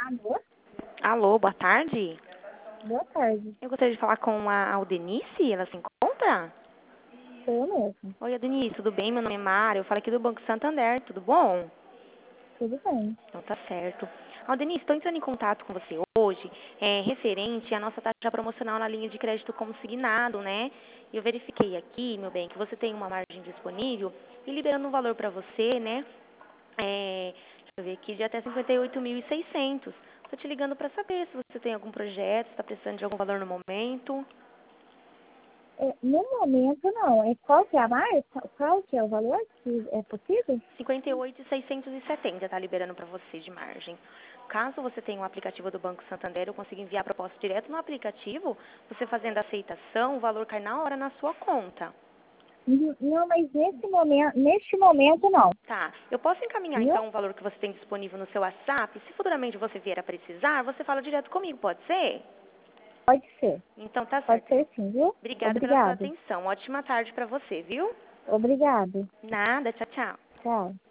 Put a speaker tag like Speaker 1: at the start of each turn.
Speaker 1: Alô?
Speaker 2: Alô, boa tarde.
Speaker 1: Boa tarde.
Speaker 2: Eu gostaria de falar com a Aldenice. Ela se encontra?
Speaker 1: Sou eu mesmo.
Speaker 2: Oi, Aldenice, tudo bem? Meu nome é Mara. Eu falo aqui do Banco Santander. Tudo bom?
Speaker 1: Tudo bem.
Speaker 2: Então tá certo. Aldenice, estou entrando em contato com você hoje, referente à nossa taxa promocional na linha de crédito consignado, né? Eu verifiquei aqui, meu bem, que você tem uma margem disponível e liberando um valor para você, né? Deixa eu ver aqui, de até 58.600. Estou te ligando para saber se você tem algum projeto, se está precisando de algum valor no momento.
Speaker 1: No momento, não. Qual que é a marca? Qual que é o valor que é possível?
Speaker 2: 58.670 está liberando para você de margem. Caso você tenha um aplicativo do Banco Santander, eu consigo enviar a proposta direto no aplicativo, você fazendo a aceitação, o valor cai na hora na sua conta.
Speaker 1: Não, mas neste momento, não.
Speaker 2: Tá, eu posso encaminhar
Speaker 1: Viu?
Speaker 2: então o valor que você tem disponível no seu WhatsApp? Se futuramente você vier a precisar, você fala direto comigo, pode ser?
Speaker 1: Pode ser.
Speaker 2: Então tá
Speaker 1: Pode
Speaker 2: certo.
Speaker 1: ser sim, viu?
Speaker 2: Obrigada pela sua
Speaker 1: Obrigado.
Speaker 2: atenção. Ótima tarde para você, viu?
Speaker 1: Obrigado.
Speaker 2: Nada, tchau, tchau.
Speaker 1: Tchau.